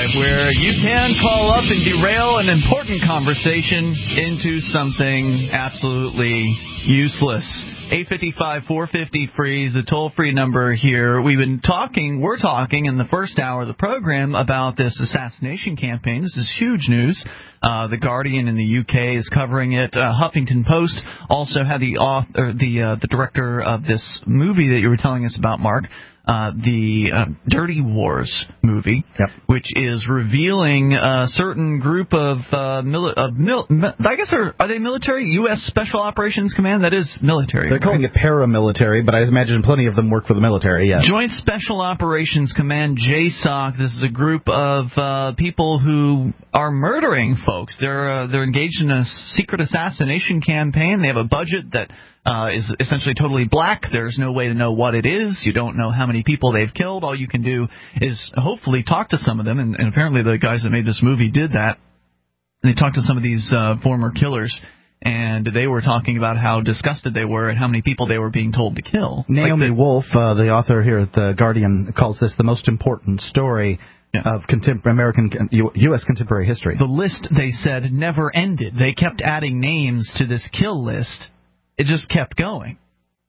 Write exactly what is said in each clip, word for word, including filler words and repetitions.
five, where you can call up and derail an important conversation into something absolutely useless. eight five five, four five zero, free is the toll-free number here. We've been talking, we're talking in the first hour of the program about this assassination campaign. This is huge news. Uh, the Guardian in the U K is covering it. Uh, Huffington Post also had the author, the uh, the director of this movie that you were telling us about, Mark. Uh, the uh, Dirty Wars movie, yep. which is revealing a certain group of, uh, mili- of mil- I guess, are, are they military? U S Special Operations Command? That is military. They're right? calling it paramilitary, but I imagine plenty of them work for the military, yes. Joint Special Operations Command, J SOC. This is a group of uh, people who are murdering folks. They're, uh, they're engaged in a secret assassination campaign. They have a budget that Uh, is essentially totally black. There's no way to know what it is. You don't know how many people they've killed. All you can do is hopefully talk to some of them, and, and apparently the guys that made this movie did that. And they talked to some of these uh, former killers, and they were talking about how disgusted they were and how many people they were being told to kill. Naomi like the, Wolf, uh, the author here at The Guardian, calls this the most important story yeah. of contem- American U S contemporary history. The list, they said, never ended. They kept adding names to this kill list. It just kept going.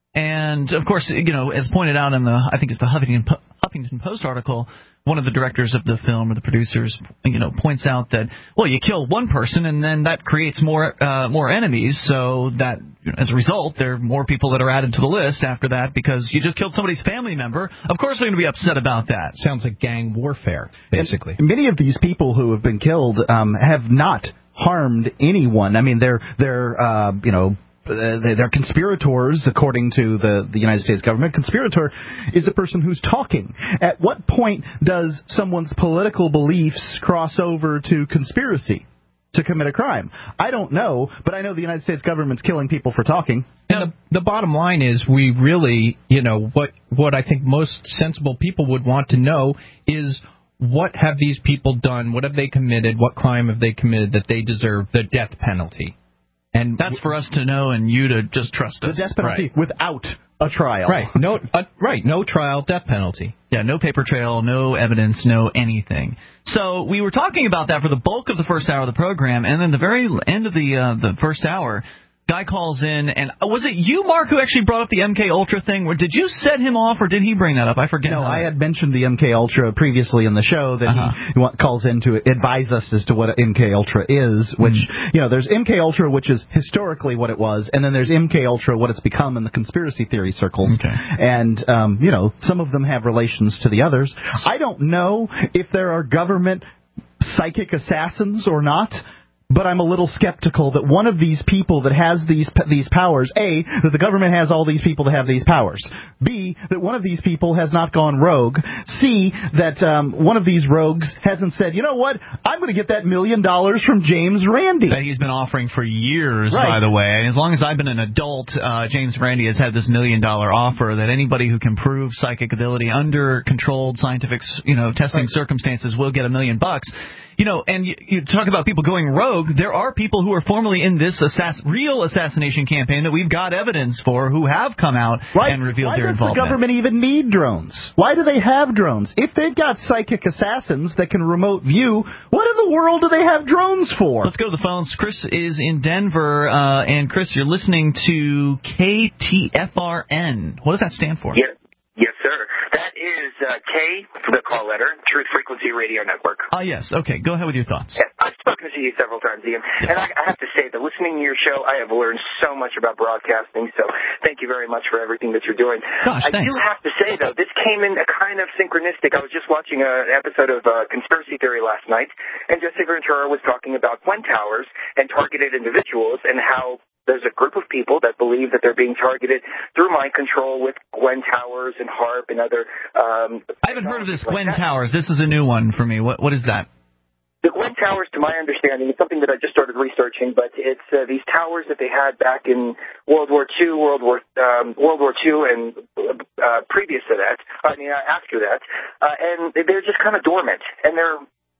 And, of course, you know, as pointed out in the, I think it's the Huffington, po- Huffington Post article, one of the directors of the film, or the producers, you know, points out that, well, you kill one person and then that creates more uh, more enemies, so that, you know, as a result, there are more people that are added to the list after that because you just killed somebody's family member. Of course they're going to be upset about that. Sounds like gang warfare, basically. And many of these people who have been killed um, have not harmed anyone. I mean, they're, they're uh, you know, Uh, they're conspirators, according to the, the United States government. Conspirator is a person who's talking. At what point does someone's political beliefs cross over to conspiracy to commit a crime? I don't know, but I know the United States government's killing people for talking. And the, the bottom line is we really, you know, what what I think most sensible people would want to know is what have these people done? What have they committed? What crime have they committed that they deserve the death penalty? And that's for us to know and you to just trust us. The death penalty right. without a trial. Right. No. Uh, right. No trial, death penalty. Yeah. No paper trail. No evidence. No anything. So we were talking about that for the bulk of the first hour of the program, and then the very end of the uh, the first hour, guy calls in, and was it you, Mark, who actually brought up the M K Ultra thing? Or did you set him off, or did he bring that up? I forget. No, I had mentioned the M K Ultra previously in the show that uh-huh. he calls in to advise us as to what M K Ultra is, which, mm. you know, there's M K Ultra, which is historically what it was, and then there's M K Ultra, what it's become in the conspiracy theory circles. Okay. And, um, you know, some of them have relations to the others. I don't know if there are government psychic assassins or not. But I'm a little skeptical that one of these people that has these these powers, A, that the government has all these people that have these powers, B, that one of these people has not gone rogue, C, that um, one of these rogues hasn't said, you know what, I'm going to get that million dollars from James Randi. That he's been offering for years, right. by the way. And as long as I've been an adult, uh, James Randi has had this million dollar offer that anybody who can prove psychic ability under controlled scientific, you know, testing right. circumstances will get a million bucks. You know, and you, you talk about people going rogue. There are people who are formerly in this assass- real assassination campaign that we've got evidence for who have come out Why, and revealed why their involvement. Why does the government even need drones? Why do they have drones? If they've got psychic assassins that can remote view, what in the world do they have drones for? Let's go to the phones. Chris is in Denver. Uh, and, Chris, you're listening to K T F R N. What does that stand for? Yeah. Yes, sir. That is uh, K, the call letter, Truth Frequency Radio Network. Ah, uh, yes. Okay. Go ahead with your thoughts. Yeah, I've spoken to you several times, Ian. Yes. And I, I have to say that listening to your show, I have learned so much about broadcasting, so thank you very much for everything that you're doing. Gosh, I thanks. do have to say, though, this came in a kind of synchronistic. I was just watching an episode of uh, Conspiracy Theory last night, and Jesse Ventura was talking about Gwen Towers and targeted individuals and how there's a group of people that believe that they're being targeted through mind control with Gwen Towers and HAARP and other... Um, I haven't heard of this Gwen like Towers. This is a new one for me. What What is that? The Gwen Towers, to my understanding, is something that I just started researching, but it's uh, these towers that they had back in World War Two, World War um, World War Two, and uh, previous to that, I mean, uh, after that, uh, and they're just kind of dormant, and they're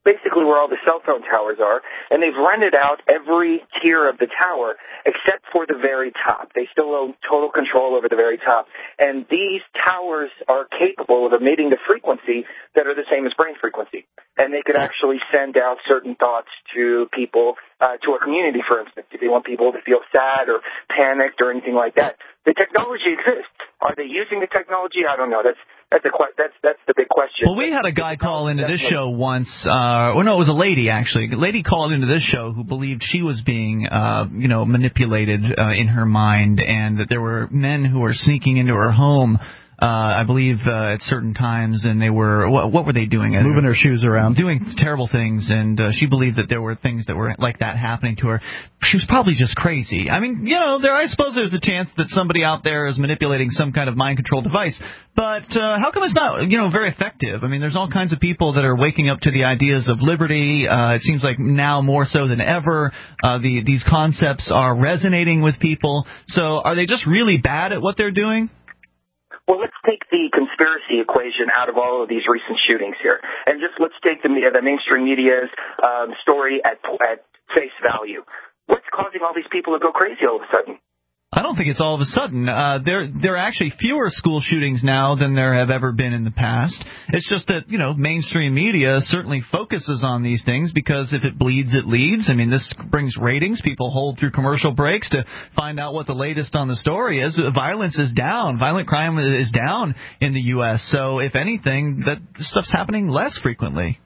basically where all the cell phone towers are, and they've rented out every tier of the tower except for the very top. They still own total control over the very top. And these towers are capable of emitting the frequency that are the same as brain frequency. And they could actually send out certain thoughts to people, uh, to a community, for instance, if they want people to feel sad or panicked or anything like that. The technology exists. Are they using the technology? I don't know. That's that's a that's that's the big question. Well, we had a guy call into this show once. Uh, well, no, it was a lady actually. A lady called into this show who believed she was being, uh, you know, manipulated uh, in her mind, and that there were men who were sneaking into her home. Uh, I believe uh, at certain times, and they were what, what were they doing? Moving her shoes around, doing terrible things, and uh, she believed that there were things that were like that happening to her. She was probably just crazy. I mean, you know, there I suppose there's a chance that somebody out there is manipulating some kind of mind control device. But uh, how come it's not, you know, very effective? I mean, there's all kinds of people that are waking up to the ideas of liberty. Uh, it seems like now more so than ever, uh, the these concepts are resonating with people. So are they just really bad at what they're doing? Well, let's take the conspiracy equation out of all of these recent shootings here, and just let's take the, the mainstream media's um, story at, at face value. What's causing all these people to go crazy all of a sudden? I don't think it's all of a sudden. Uh, there, there are actually fewer school shootings now than there have ever been in the past. It's just that, you know, mainstream media certainly focuses on these things because if it bleeds, it leads. I mean, this brings ratings. People hold through commercial breaks to find out what the latest on the story is. Violence is down. Violent crime is down in the U S So, if anything, that stuff's happening less frequently.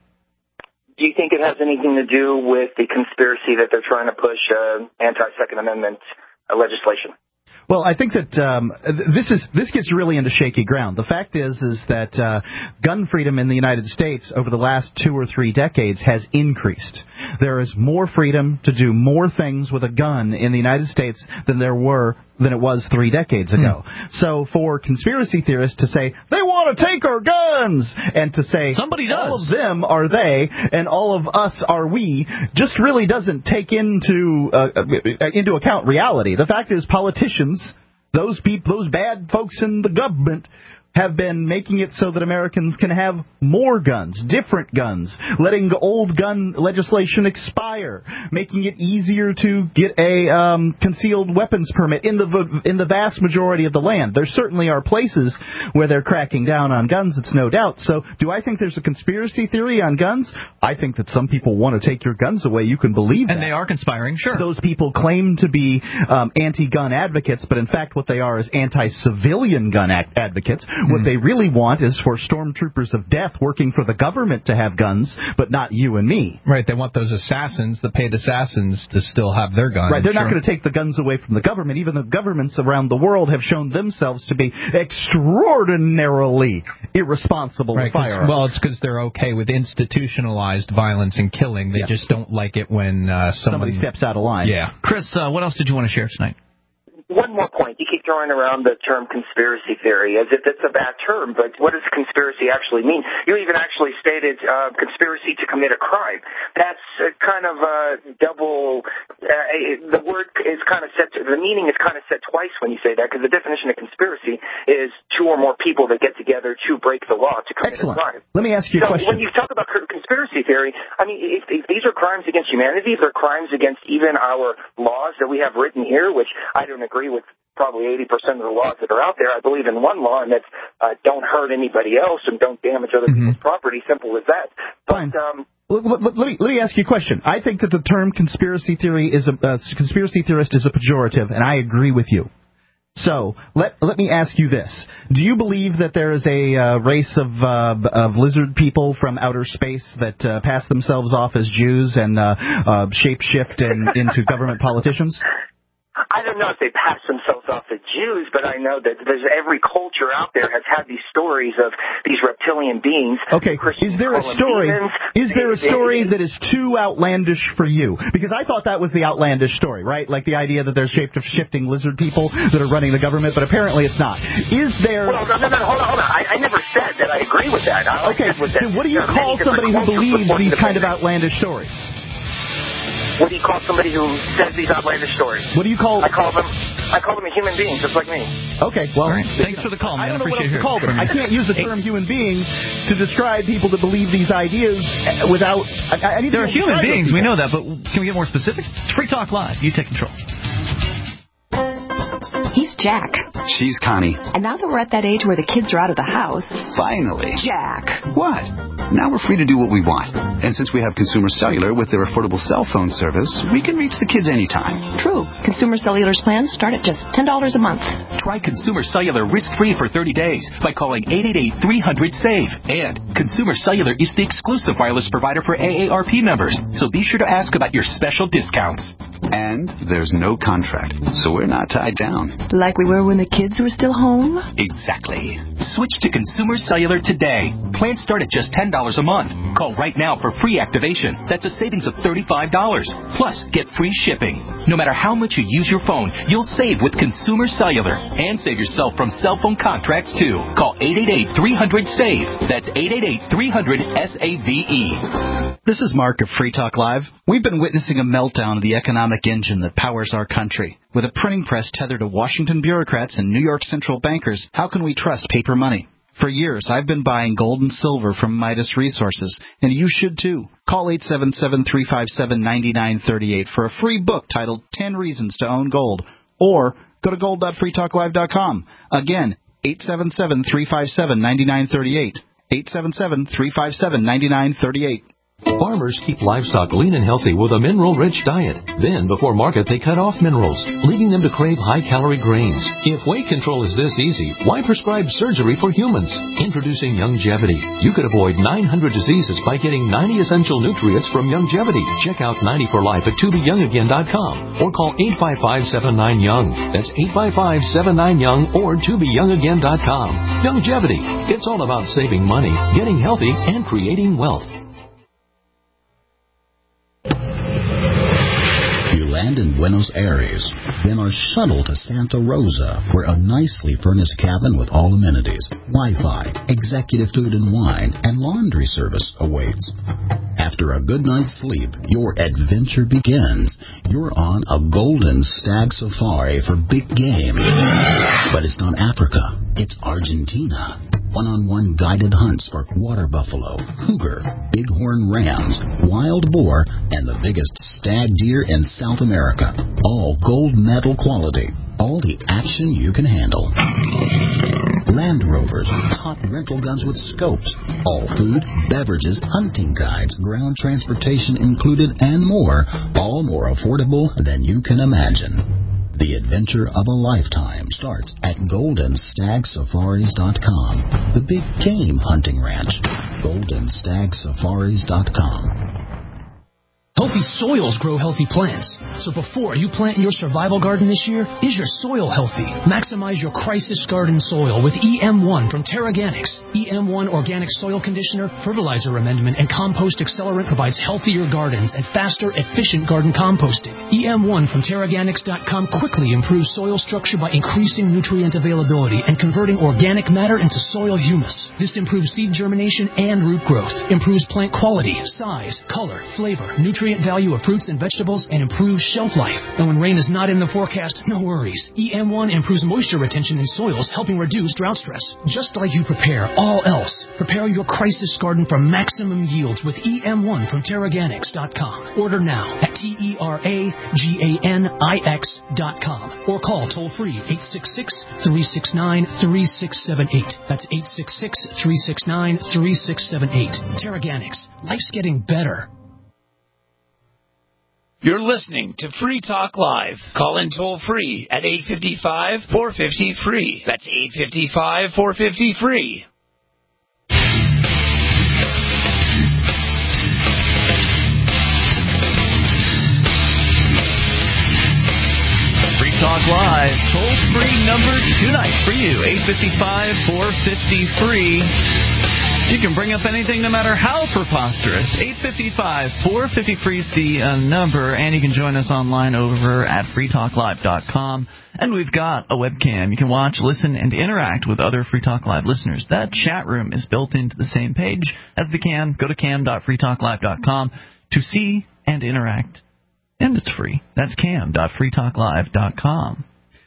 Do you think it has anything to do with the conspiracy that they're trying to push uh, anti-Second Amendment legislation? Well, I think that um, this is this gets really into shaky ground. The fact is, is that uh, gun freedom in the United States over the last two or three decades has increased. There is more freedom to do more things with a gun in the United States than there were than it was three decades ago. Hmm. So for conspiracy theorists to say they want to take our guns and to say somebody does. All of them are they and all of us are we just really doesn't take into uh, into account reality. The fact is, politicians, those people, those bad folks in the government, have been making it so that Americans can have more guns, different guns, letting old gun legislation expire, making it easier to get a um, concealed weapons permit in the in the vast majority of the land. There certainly are places where they're cracking down on guns, it's no doubt. So do I think there's a conspiracy theory on guns? I think that some people want to take your guns away. You can believe that. And they are conspiring, sure. Those people claim to be um, anti-gun advocates, but in fact what they are is anti-civilian gun ad- advocates. What they really want is for stormtroopers of death working for the government to have guns, but not you and me. Right, they want those assassins, the paid assassins, to still have their guns. Right, they're sure. not going to take the guns away from the government. Even the governments around the world have shown themselves to be extraordinarily irresponsible right, with firearms. Well, it's because they're okay with institutionalized violence and killing. They yes. just don't like it when uh, someone... somebody steps out of line. Yeah. Chris, uh, what else did you want to share tonight? One more point. You keep throwing around the term conspiracy theory as if it's a bad term, but what does conspiracy actually mean? You even actually stated uh, conspiracy to commit a crime. That's uh, kind of a double, uh, the word is kind of set, to, the meaning is kind of set twice when you say that, because the definition of conspiracy is two or more people that get together to break the law to commit Excellent. a crime. Let me ask you so a question. When you talk about conspiracy theory, I mean, if, if these are crimes against humanity, if they're crimes against even our laws that we have written here, which I don't agree with probably eighty percent of the laws that are out there. I believe in one law, and that's uh, don't hurt anybody else and don't damage other mm-hmm. people's property. Simple as that. But, Fine. Um, let, let, let, me, let me ask you a question. I think that the term conspiracy theory is a uh, conspiracy theorist is a pejorative, and I agree with you. So let let me ask you this: do you believe that there is a uh, race of uh, of lizard people from outer space that uh, pass themselves off as Jews and uh, uh, shape-shift in, into government politicians? I don't know if they pass themselves off as Jews, but I know that there's every culture out there has had these stories of these reptilian beings. Okay, is there a story? Demons. Is there a story that is too outlandish for you? Because I thought that was the outlandish story, right? Like the idea that there's shape-shifting lizard people that are running the government, but apparently it's not. Is there? Well, no, no, no, hold on, hold on. I, I never said that I agree with that. I okay, with that. Then what do you there call somebody who believes these kind of outlandish stories? What do you call somebody who says these outlandish stories? What do you call? I call them. I call them a human being, just like me. Okay, well, right. Thanks for the call, man. I don't know Appreciate what else to call them. I can't use the term human beings to describe people that believe these ideas without... I, I need there to are human beings, we know that, but can we get more specific? It's Free Talk Live. You take control. He's Jack. She's Connie. And now that we're at that age where the kids are out of the house... Finally. Jack. What? Now we're free to do what we want. And since we have Consumer Cellular with their affordable cell phone service, we can reach the kids anytime. True. Consumer Cellular's plans start at just ten dollars a month. Try Consumer Cellular risk-free for thirty days by calling eight eight eight, three hundred, SAVE. And Consumer Cellular is the exclusive wireless provider for A A R P members, so be sure to ask about your special discounts. And there's no contract, so we're not tied down. Like we were when the kids were still home? Exactly. Switch to Consumer Cellular today. Plans start at just ten dollars a month. Call right now for free activation. That's a savings of thirty-five dollars. Plus, get free shipping. No matter how much you use your phone, you'll save with Consumer Cellular. And save yourself from cell phone contracts, too. Call eight eight eight, three hundred, SAVE. That's eight eight eight, three hundred, S A V E. This is Mark of Free Talk Live. We've been witnessing a meltdown of the economic engine that powers our country. With a printing press tethered to Washington bureaucrats and New York central bankers, how can we trust paper money? For years, I've been buying gold and silver from Midas Resources, and you should too. Call eight seven seven, three five seven, nine nine three eight for a free book titled ten Reasons to Own Gold, or go to gold dot free talk live dot com. Again, eight seven seven, three five seven, nine nine three eight, eight seven seven, three five seven, nine nine three eight. Farmers keep livestock lean and healthy with a mineral-rich diet. Then, before market, they cut off minerals, leading them to crave high-calorie grains. If weight control is this easy, why prescribe surgery for humans? Introducing Youngevity. You could avoid nine hundred diseases by getting ninety essential nutrients from Youngevity. Check out ninety for life at to be young again dot com or call eight five five, seven nine, young. That's eight five five, seven nine, young or to be young again dot com. Youngevity. It's all about saving money, getting healthy, and creating wealth. You land in Buenos Aires, then are shuttled to Santa Rosa, where a nicely furnished cabin with all amenities, Wi-Fi, executive food and wine, and laundry service awaits. After a good night's sleep, your adventure begins. You're on a golden stag safari for big game. But it's not Africa, it's Argentina. One-on-one guided hunts for water buffalo, cougar, bighorn rams, wild boar, and the biggest stag deer in South America. All gold medal quality. All the action you can handle. Land Rovers, top rental guns with scopes. All food, beverages, hunting guides, ground transportation included, and more. All more affordable than you can imagine. The adventure of a lifetime starts at golden stag safaris dot com. The big game hunting ranch. golden stag safaris dot com. Healthy soils grow healthy plants. So before you plant in your survival garden this year, is your soil healthy? Maximize your crisis garden soil with E M one from Terraganics. E M one Organic Soil Conditioner, Fertilizer Amendment, and Compost Accelerant provides healthier gardens and faster, efficient garden composting. E M one from Terraganics dot com quickly improves soil structure by increasing nutrient availability and converting organic matter into soil humus. This improves seed germination and root growth, improves plant quality, size, color, flavor, nutrient value of fruits and vegetables, and improves shelf life. And when rain is not in the forecast, no worries. E M one improves moisture retention in soils, helping reduce drought stress. Just like you prepare all else, prepare your crisis garden for maximum yields with E M one from Terraganics dot com. Order now at T E R A G A N I X dot com or call toll-free eight six six, three six nine, three six seven eight. That's eight six six, three six nine, three six seven eight. Terraganics. Life's getting better. You're listening to Free Talk Live. Call in toll-free at eight five five, four five zero, free. That's eight five five, four five zero, free. Free Talk Live, toll-free number tonight for you, eight five five, four five zero, free. You can bring up anything no matter how preposterous. eight five five, four five zero, free is the uh, number, and you can join us online over at free talk live dot com. And we've got a webcam. You can watch, listen, and interact with other Free Talk Live listeners. That chat room is built into the same page as the cam. Go to cam dot free talk live dot com to see and interact. And it's free. That's cam dot free talk live dot com.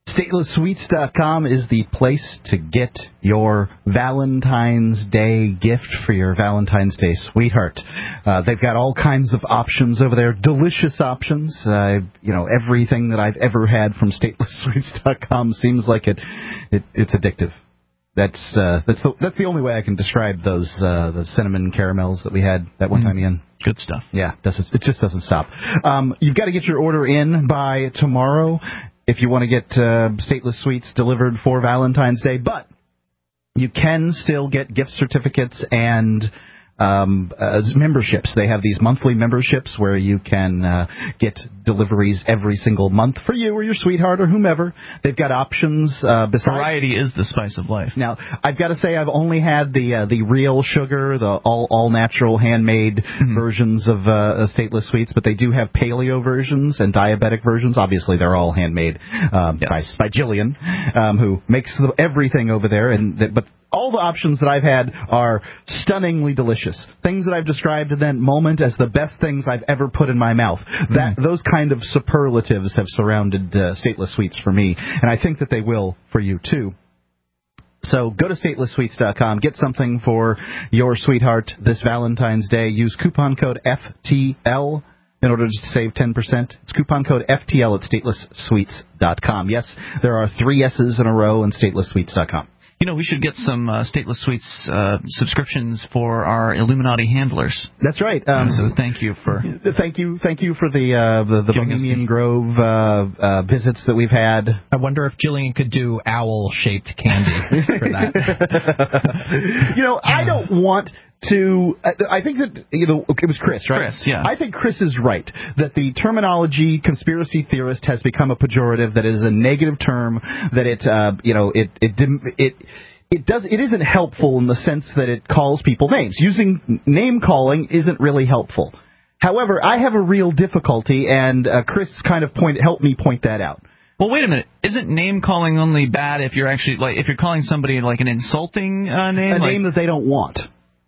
Stateless Sweets dot com is the place to get your Valentine's Day gift for your Valentine's Day sweetheart. Uh, they've got all kinds of options over there, delicious options. Uh, you know, everything that I've ever had from Stateless Sweets dot com seems like it, it it's addictive. That's uh, that's the that's the only way I can describe those uh, the cinnamon caramels that we had that one time, Ian. Good stuff. Yeah, doesn't, it just doesn't stop. Um, you've got to get your order in by tomorrow if you want to get uh, Stateless Sweets delivered for Valentine's Day. But you can still get gift certificates and um, uh, memberships. They have these monthly memberships where you can uh, get deliveries every single month for you or your sweetheart or whomever. They've got options. Uh, besides. Variety is the spice of life. Now, I've got to say I've only had the uh, the real sugar, the all all natural handmade mm-hmm. versions of uh, Stateless Sweets, but they do have paleo versions and diabetic versions. Obviously, they're all handmade um, yes. by by Jillian, um, who makes the, everything over there. And th- but all the options that I've had are stunningly delicious. Things that I've described in that moment as the best things I've ever put in my mouth. That mm. those kind of superlatives have surrounded uh, Stateless Sweets for me, and I think that they will for you too. So go to Stateless Sweets dot com, get something for your sweetheart this Valentine's Day. Use coupon code F T L in order to save ten percent. It's coupon code F T L at Stateless Sweets dot com. Yes, there are three S's in a row in Stateless Sweets dot com. You know, we should get some uh, Stateless Sweets uh, subscriptions for our Illuminati handlers. That's right. Um, so thank you for thank you thank you for the uh, the, the Bohemian Grove uh, uh, visits that we've had. I wonder if Jillian could do owl-shaped candy for that. You know, I don't want to. I think that you know it was Chris, right? Chris, yeah. I think Chris is right that the terminology conspiracy theorist has become a pejorative. That is a negative term. That it uh, you know it it it. It does. It isn't helpful in the sense that it calls people names. Using name calling isn't really helpful. However, I have a real difficulty, and uh, Chris kind of point helped me point that out. Well, wait a minute. Isn't name calling only bad if you're actually like if you're calling somebody like an insulting uh, name, a like, name that they don't want?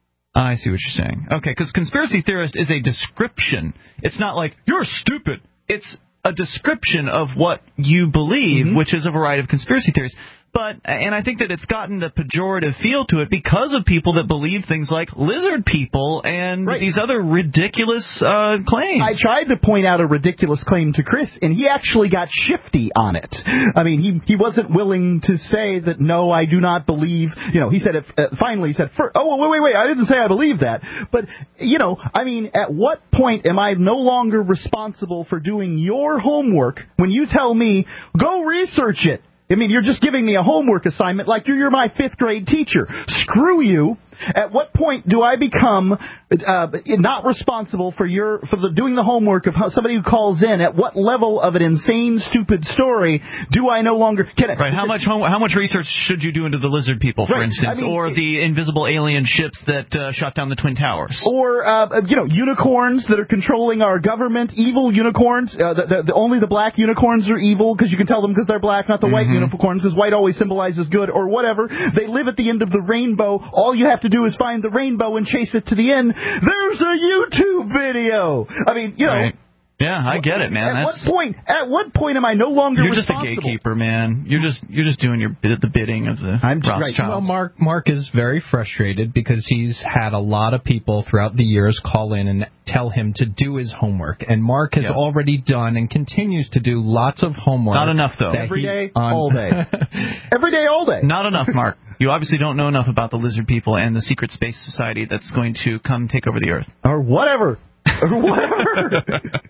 I see what you're saying. Okay, because conspiracy theorist is a description. It's not like you're stupid. It's a description of what you believe, mm-hmm. which is a variety of conspiracy theories. But, and I think that it's gotten the pejorative feel to it because of people that believe things like lizard people and right. these other ridiculous uh, claims. I tried to point out a ridiculous claim to Chris, and he actually got shifty on it. I mean, he he wasn't willing to say that, no, I do not believe, you know, he said, it, uh, finally he said, oh, wait, wait, wait, I didn't say I believe that. But, you know, I mean, at what point am I no longer responsible for doing your homework when you tell me, go research it? I mean, you're just giving me a homework assignment like you're, you're my fifth grade teacher. Screw you. At what point do I become uh, not responsible for your for the doing the homework of how somebody who calls in? At what level of an insane, stupid story do I no longer get it? Right. How much home, how much research should you do into the lizard people, for right. instance, I mean, or the invisible alien ships that uh, shot down the Twin Towers, or uh, you know, unicorns that are controlling our government? Evil unicorns. Uh, the, the, the, only the black unicorns are evil because you can tell them because they're black, not the mm-hmm. white unicorns because white always symbolizes good or whatever. They live at the end of the rainbow. All you have to do is find the rainbow and chase it to the end. There's a YouTube video. I mean, you know. Right. Yeah, I get it, man. At That's, what point? At what point am I no longer you're responsible? You're just a gatekeeper, man. You're just you're just doing your bid, the bidding of the I'm Rothschilds. Right. Well, Mark Mark is very frustrated because he's had a lot of people throughout the years call in and tell him to do his homework, and Mark has yeah. already done and continues to do lots of homework. Not enough, though. Every day, on... all day. Every day, all day. Not enough, Mark. You obviously don't know enough about the lizard people and the secret space society that's going to come take over the Earth. Or whatever. Or whatever.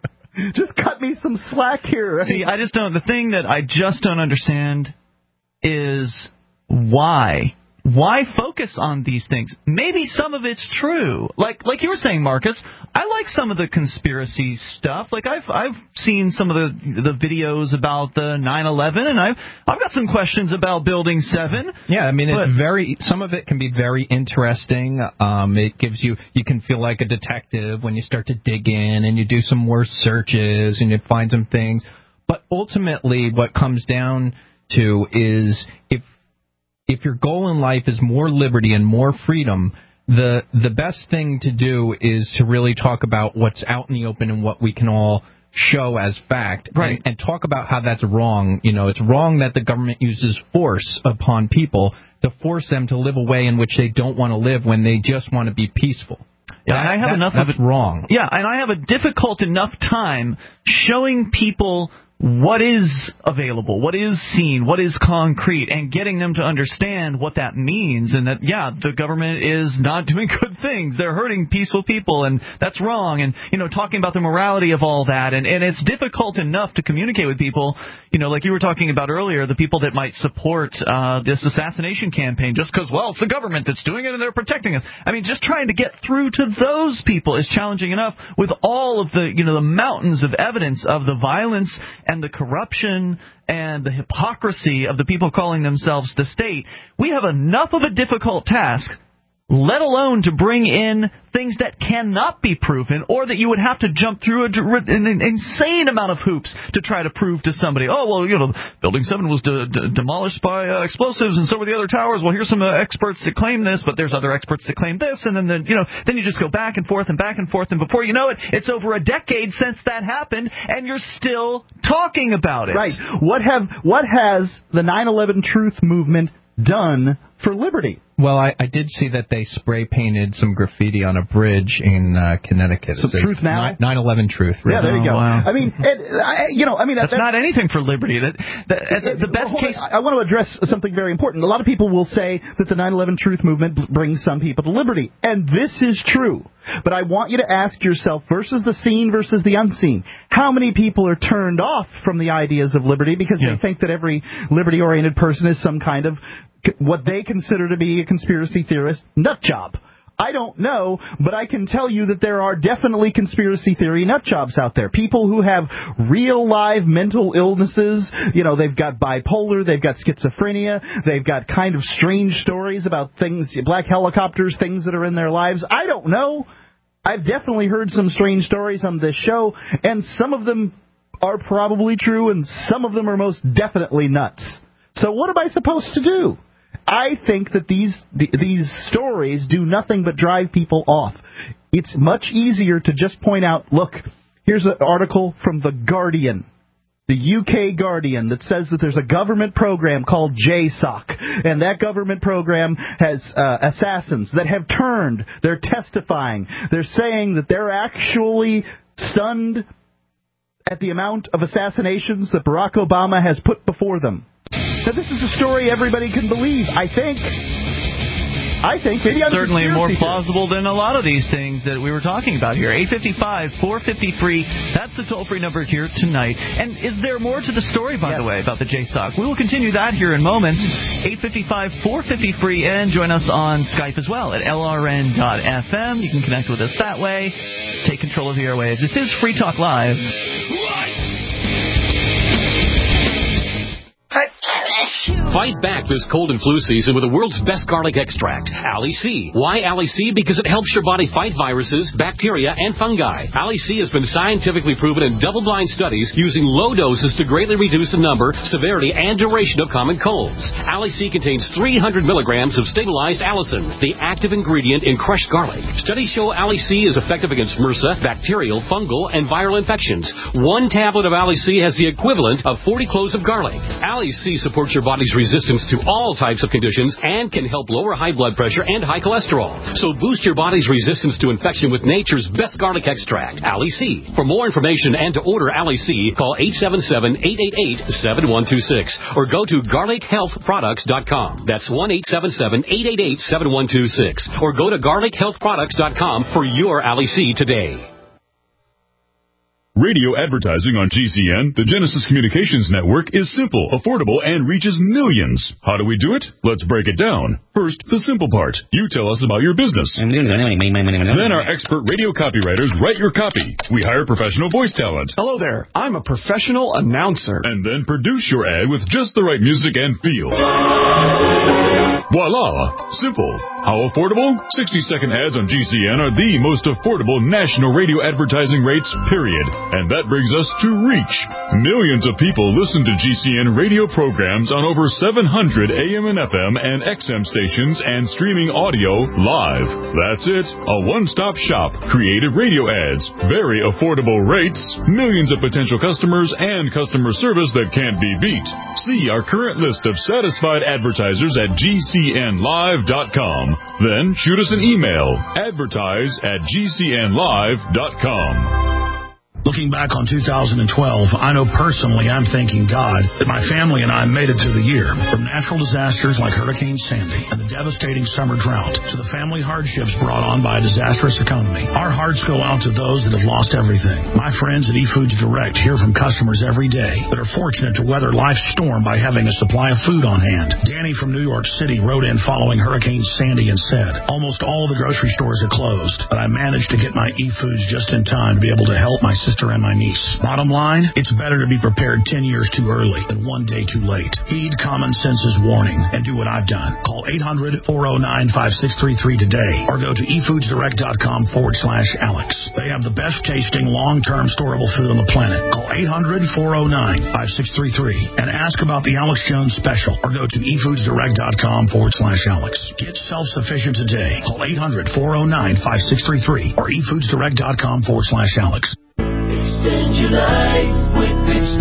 Just cut me some slack here. See, I just don't. The thing that I just don't understand is why. Why focus on these things? Maybe some of it's true. Like like you were saying, Marcus, I like some of the conspiracy stuff. Like I've I've seen some of the the videos about the nine eleven, and I've I've got some questions about Building seven. Yeah, I mean, it's very. Some of it can be very interesting. Um, it gives you you can feel like a detective when you start to dig in and you do some more searches and you find some things. But ultimately, what comes down to is if. If your goal in life is more liberty and more freedom, the the best thing to do is to really talk about what's out in the open and what we can all show as fact, right. and, and talk about how that's wrong. You know, it's wrong that the government uses force upon people to force them to live a way in which they don't want to live when they just want to be peaceful. Yeah, and I have that, enough that's of it wrong. Yeah, and I have a difficult enough time showing people what is available, what is seen, what is concrete, and getting them to understand what that means, and that, yeah, the government is not doing good things. They're hurting peaceful people, and that's wrong, and, you know, talking about the morality of all that, and, and it's difficult enough to communicate with people, you know, like you were talking about earlier, the people that might support uh, this assassination campaign just because, well, it's the government that's doing it and they're protecting us. I mean, just trying to get through to those people is challenging enough with all of the, you know, the mountains of evidence of the violence and the corruption and the hypocrisy of the people calling themselves the state. We have enough of a difficult task, let alone to bring in things that cannot be proven, or that you would have to jump through a, an insane amount of hoops to try to prove to somebody, oh, well, you know, Building seven was de- de- demolished by uh, explosives, and so were the other towers. Well, here's some uh, experts that claim this, but there's other experts that claim this, and then, the, you know, then you just go back and forth and back and forth, and before you know it, it's over a decade since that happened, and you're still talking about it. Right. What have what has the nine eleven Truth movement done for liberty? Well, I, I did see that they spray painted some graffiti on a bridge in uh, Connecticut. So Truth Now? nine eleven Truth. Yeah, there you go. Oh, wow. I mean, it, I, you know, I mean that's that, not anything for liberty. That, that it, the best well, case. I, I want to address something very important. A lot of people will say that the nine eleven Truth movement brings some people to liberty, and this is true. But I want you to ask yourself, versus the seen versus the unseen, how many people are turned off from the ideas of liberty because yeah. they think that every liberty-oriented person is some kind of what they consider to be a conspiracy theorist nut job? I don't know, but I can tell you that there are definitely conspiracy theory nut jobs out there. People who have real live mental illnesses. You know, they've got bipolar, they've got schizophrenia, they've got kind of strange stories about things, black helicopters, things that are in their lives. I don't know. I've definitely heard some strange stories on this show, and some of them are probably true, and some of them are most definitely nuts. So what am I supposed to do? I think that these these stories do nothing but drive people off. It's much easier to just point out, look, here's an article from The Guardian, the U K Guardian, that says that there's a government program called J SOC, and that government program has uh, assassins that have turned. They're testifying. They're saying that they're actually stunned at the amount of assassinations that Barack Obama has put before them. Now, this is a story everybody can believe, I think. I think maybe it's certainly more theory. plausible than a lot of these things that we were talking about here. eight five five, four five zero, free. That's the toll-free number here tonight. And is there more to the story, by yes. the way, about the J SOC? We will continue that here in moments. eight five five, four five zero, free. And join us on Skype as well at L R N dot F M. You can connect with us that way. Take control of the airwaves. This is Free Talk Live. Fight back this cold and flu season with the world's best garlic extract, Ali C. Why Ali C? Because it helps your body fight viruses, bacteria, and fungi. Ali C has been scientifically proven in double-blind studies using low doses to greatly reduce the number, severity, and duration of common colds. Ali C contains three hundred milligrams of stabilized allicin, the active ingredient in crushed garlic. Studies show Ali C is effective against MRSA, bacterial, fungal, and viral infections. One tablet of Ali C has the equivalent of forty cloves of garlic. Ali C supports your body's resistance to all types of conditions and can help lower high blood pressure and high cholesterol. So boost your body's resistance to infection with nature's best garlic extract, Ali C. For more information and to order Ali C, call eight seven seven, eight eight eight, seven one two six or go to garlic health products dot com. That's one eight seven seven, eight eight eight, seven one two six or go to garlic health products dot com for your Ali C today. Radio advertising on G C N, the Genesis Communications Network, is simple, affordable, and reaches millions. How do we do it? Let's break it down. First, the simple part. You tell us about your business. Then our expert radio copywriters write your copy. We hire professional voice talent. Hello there. I'm a professional announcer. And then produce your ad with just the right music and feel. Voila! Simple. How affordable? sixty-second ads on G C N are the most affordable national radio advertising rates, period. And that brings us to reach. Millions of people listen to G C N radio programs on over seven hundred A M and F M and X M stations and streaming audio live. That's it. A one-stop shop. Creative radio ads. Very affordable rates. Millions of potential customers and customer service that can't be beat. See our current list of satisfied advertisers at G C N live dot com. Then shoot us an email. Advertise at G C N live dot com. Looking back on two thousand twelve, I know personally I'm thanking God that my family and I made it through the year. From natural disasters like Hurricane Sandy and the devastating summer drought to the family hardships brought on by a disastrous economy, our hearts go out to those that have lost everything. My friends at eFoods Direct hear from customers every day that are fortunate to weather life's storm by having a supply of food on hand. Danny from New York City wrote in following Hurricane Sandy and said, almost all the grocery stores are closed, but I managed to get my eFoods just in time to be able to help my sister and my niece. Bottom line, it's better to be prepared ten years too early than one day too late. Heed common sense's warning and do what I've done. Call eight hundred, four oh nine, five six three three today or go to efoodsdirect.com forward slash Alex. They have the best tasting long-term storable food on the planet. Call eight hundred, four oh nine, five six three three and ask about the Alex Jones special or go to efoodsdirect.com forward slash Alex. Get self-sufficient today. Call eight hundred, four oh nine, five six three three or efoodsdirect.com forward slash Alex. Extend your life with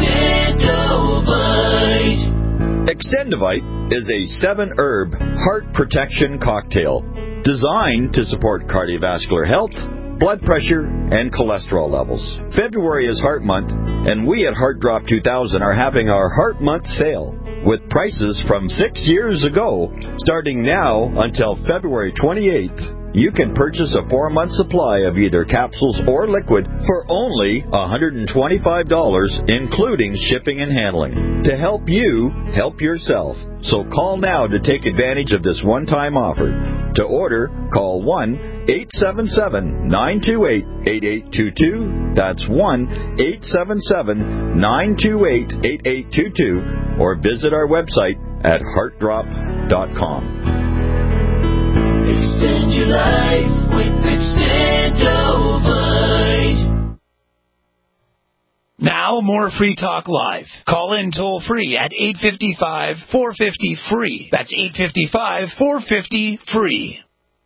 Extendovite. Extendovite is a seven-herb heart protection cocktail designed to support cardiovascular health, blood pressure, and cholesterol levels. February is Heart Month, and we at Heart Drop two thousand are having our Heart Month sale with prices from six years ago, starting now until February twenty-eighth. You can purchase a four-month supply of either capsules or liquid for only one hundred twenty-five dollars, including shipping and handling. To help you, help yourself. So call now to take advantage of this one-time offer. To order, call one eight seven seven, nine two eight, eight eight two two. That's one eight seven seven, nine two eight, eight eight two two. Or visit our website at heart drop dot com. Extend your life with Extendovite. Now, more Free Talk Live. Call in toll free at eight five five, four five zero, free. That's eight five five, four five zero, free.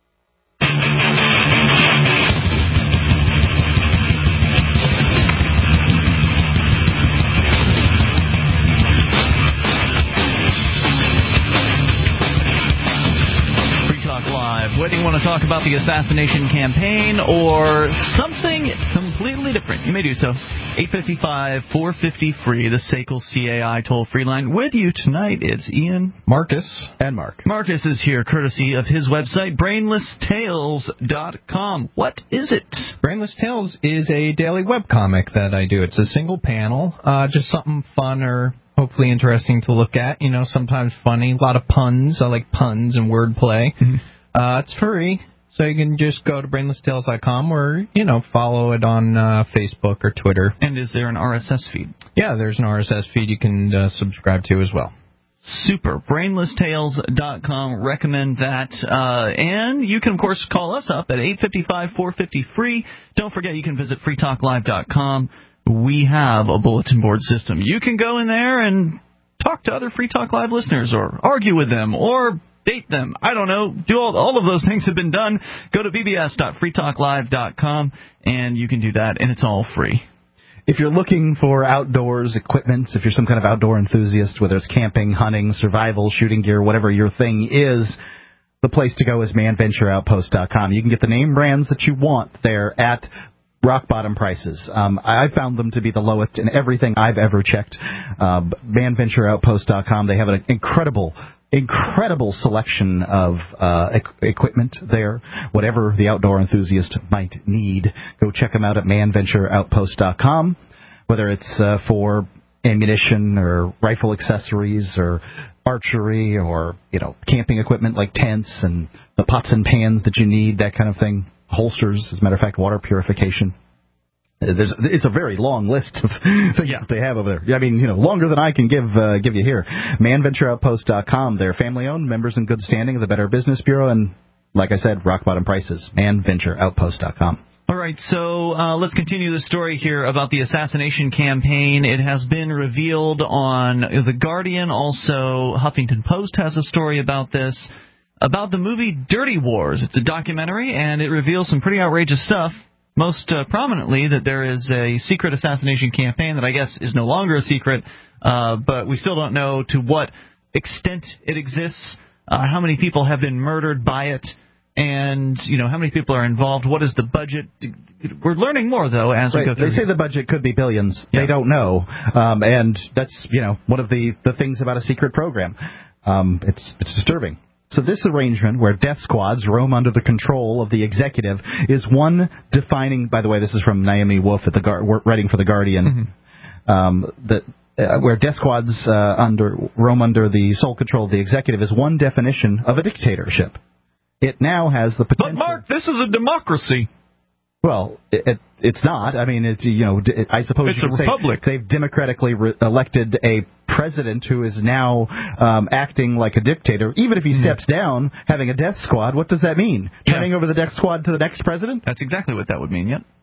Whether you want to talk about the assassination campaign or something completely different, you may do so. eight five five, four five zero, free, the S A C L C A I toll-free line. With you tonight, it's Ian, Marcus, and Mark. Marcus is here courtesy of his website, brainless tales dot com. What is it? Brainless Tales is a daily webcomic that I do. It's a single panel, uh, just something fun or hopefully interesting to look at. You know, sometimes funny, a lot of puns. I like puns and wordplay. Mm-hmm. Uh, it's free, so you can just go to brainless tales dot com or, you know, follow it on uh, Facebook or Twitter. And is there an R S S feed? Yeah, there's an R S S feed you can uh, subscribe to as well. Super. brainless tales dot com. Recommend that. Uh, and you can, of course, call us up at eight five five, four five zero, free. Don't forget, you can visit free talk live dot com. We have a bulletin board system. You can go in there and talk to other Free Talk Live listeners or argue with them or date them. I don't know. Do all, all of those things have been done. Go to b b s dot free talk live dot com, and you can do that, and it's all free. If you're looking for outdoors equipment, if you're some kind of outdoor enthusiast, whether it's camping, hunting, survival, shooting gear, whatever your thing is, the place to go is man venture outpost dot com. You can get the name brands that you want there at rock bottom prices. Um, I found them to be the lowest in everything I've ever checked. Uh, man venture outpost dot com, they have an incredible Incredible selection of uh, equ- equipment there. Whatever the outdoor enthusiast might need, go check them out at man venture outpost dot com. Whether it's uh, for ammunition or rifle accessories or archery or, you know, camping equipment like tents and the pots and pans that you need, that kind of thing. Holsters, as a matter of fact, water purification. There's, it's a very long list of things yeah. that they have over there. I mean, you know, longer than I can give uh, give you here. man venture outpost dot com. They're family-owned, members in good standing of the Better Business Bureau, and, like I said, rock-bottom prices. man venture outpost dot com. All right, so uh, let's continue the story here about the assassination campaign. It has been revealed on The Guardian. Also, Huffington Post has a story about this, about the movie Dirty Wars. It's a documentary, and it reveals some pretty outrageous stuff. Most uh, prominently, that there is a secret assassination campaign that I guess is no longer a secret, uh, but we still don't know to what extent it exists, uh, how many people have been murdered by it, and, you know, how many people are involved, what is the budget. We're learning more, though, as right. we go through. They say the budget could be billions. Yeah. They don't know, um, and that's, you know, one of the, the things about a secret program. Um, it's, it's disturbing. So this arrangement, where death squads roam under the control of the executive, is one defining. By the way, this is from Naomi Wolf at the Gar- writing for the Guardian. Mm-hmm. Um, that uh, where death squads uh, under roam under the sole control of the executive is one definition of a dictatorship. It now has the potential. But Mark, this is a democracy. Well, it, it, it's not. I mean, it's, you know, it, I suppose it's you could a republic. Say they've democratically re- elected a president who is now um, acting like a dictator. Even if he mm. steps down, having a death squad, what does that mean? Yeah. Turning over the death squad to the next president? That's exactly what that would mean. Yep.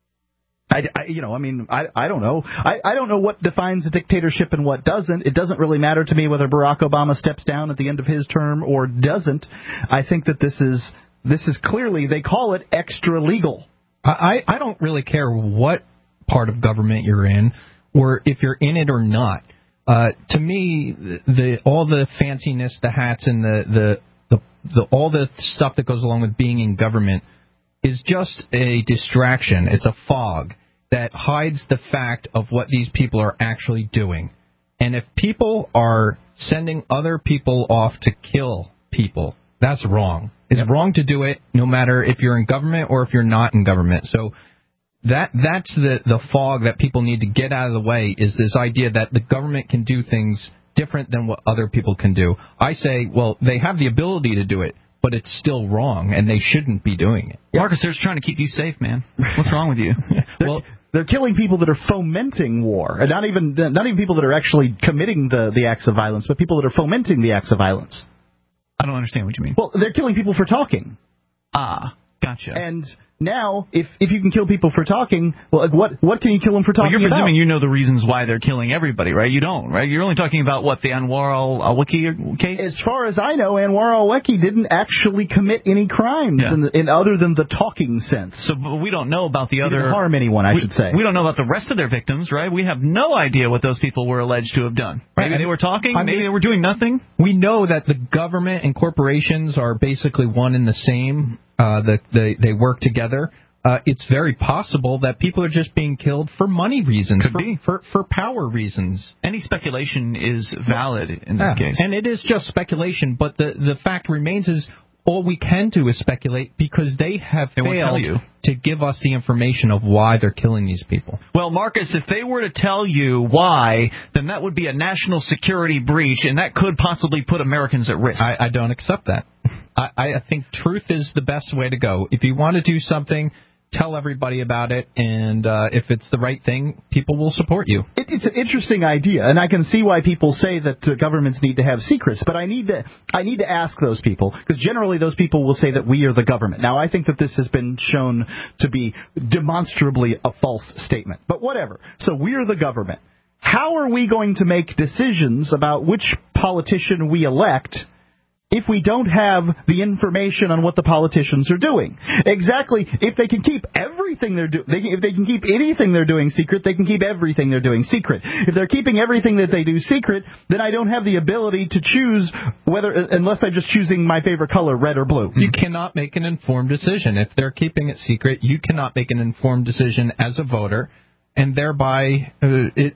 I, I, you know, I mean, I, I don't know. I, I don't know what defines a dictatorship and what doesn't. It doesn't really matter to me whether Barack Obama steps down at the end of his term or doesn't. I think that this is this is clearly, they call it extra legal. I, I don't really care what part of government you're in or if you're in it or not. Uh, to me, the all the fanciness, the hats, and the, the, the, the all the stuff that goes along with being in government is just a distraction. It's a fog that hides the fact of what these people are actually doing. And if people are sending other people off to kill people, that's wrong. It's yep. wrong to do it no matter if you're in government or if you're not in government. So that that's the, the fog that people need to get out of the way, is this idea that the government can do things different than what other people can do. I say, well, they have the ability to do it, but it's still wrong, and they shouldn't be doing it. Yep. Marcus, they're just trying to keep you safe, man. What's wrong with you? well, they're killing people that are fomenting war, and not even not even people that are actually committing the, the acts of violence, but people that are fomenting the acts of violence. I don't understand what you mean. Well, they're killing people for talking. Ah, gotcha. And now, if if you can kill people for talking, well, what what can you kill them for talking well, you're about? presuming you know the reasons why they're killing everybody, right? You don't, right? You're only talking about, what, the Anwar al-Awlaki case? As far as I know, Anwar al-Awlaki didn't actually commit any crimes yeah. in, the, in other than the talking sense. So we don't know about the he other... didn't harm anyone, I we, should say. We don't know about the rest of their victims, right? We have no idea what those people were alleged to have done. Maybe right. they were talking, I maybe mean, they were doing nothing. We know that the government and corporations are basically one and the same. Uh, that they, they work together. Uh, it's very possible that people are just being killed for money reasons, Could for, be. for for power reasons. Any speculation is valid in this yeah. case. And it is just speculation, but the, the fact remains is all we can do is speculate because they have they failed to give us the information of why they're killing these people. Well, Marcus, if they were to tell you why, then that would be a national security breach, and that could possibly put Americans at risk. I, I don't accept that. I, I think truth is the best way to go. If you want to do something, tell everybody about it, and uh, if it's the right thing, people will support you. It, it's an interesting idea, and I can see why people say that uh, governments need to have secrets. But I need to, I need to ask those people, because generally those people will say that we are the government. Now, I think that this has been shown to be demonstrably a false statement. But whatever. So we're the government. How are we going to make decisions about which politician we elect if we don't have the information on what the politicians are doing? Exactly. If they can keep everything they're doing, they if they can keep anything they're doing secret, they can keep everything they're doing secret. If they're keeping everything that they do secret, then I don't have the ability to choose whether, unless I'm just choosing my favorite color, red or blue. You cannot make an informed decision. If they're keeping it secret, you cannot make an informed decision as a voter, and thereby uh, it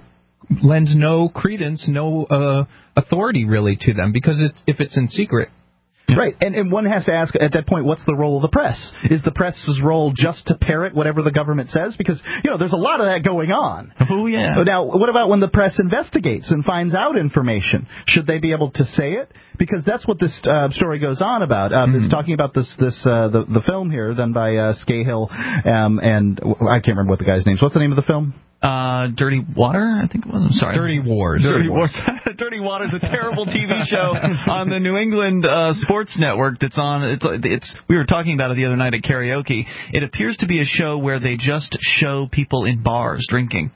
lends no credence, no uh, authority really to them, because it's, if it's in secret. Right, and, and one has to ask at that point, what's the role of the press? Is the press's role just to parrot whatever the government says? Because, you know, there's a lot of that going on. Oh, yeah. Now, what about when the press investigates and finds out information? Should they be able to say it? Because that's what this uh, story goes on about. Um, mm. It's talking about this this uh, the the film here done by uh, Scahill, um, and I can't remember what the guy's name is. What's the name of the film? Uh, Dirty Water, I think it was. I'm sorry. Dirty Wars. Dirty, Dirty Wars. Dirty Water is a terrible T V show on the New England uh, Sports Network. That's on. It's, it's. We were talking about it the other night at karaoke. It appears to be a show where they just show people in bars drinking,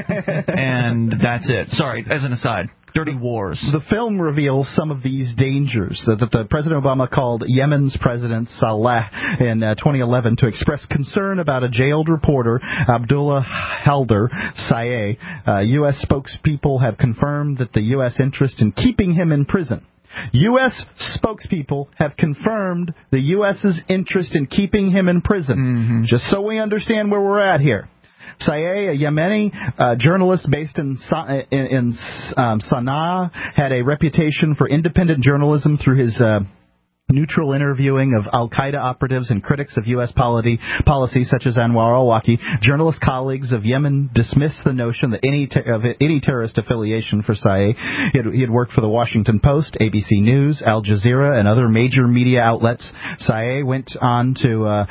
and that's it. Sorry, as an aside. Dirty Wars. The film reveals some of these dangers that, that the President Obama called Yemen's President Saleh in uh, twenty eleven to express concern about a jailed reporter, Abdullah Halder Saeh. Uh, U S spokespeople have confirmed that the U S interest in keeping him in prison. U S spokespeople have confirmed the U S's interest in keeping him in prison. Mm-hmm. Just so we understand where we're at here. Saeh, a Yemeni uh, journalist based in, in, in um, Sana'a, had a reputation for independent journalism through his uh, neutral interviewing of al-Qaeda operatives and critics of U S policy, policy such as Anwar al-Awlaki. Journalist colleagues of Yemen dismissed the notion that any ter- of any terrorist affiliation for Saeh. He had, he had worked for the Washington Post, A B C News, Al Jazeera, and other major media outlets. Saeh went on to uh,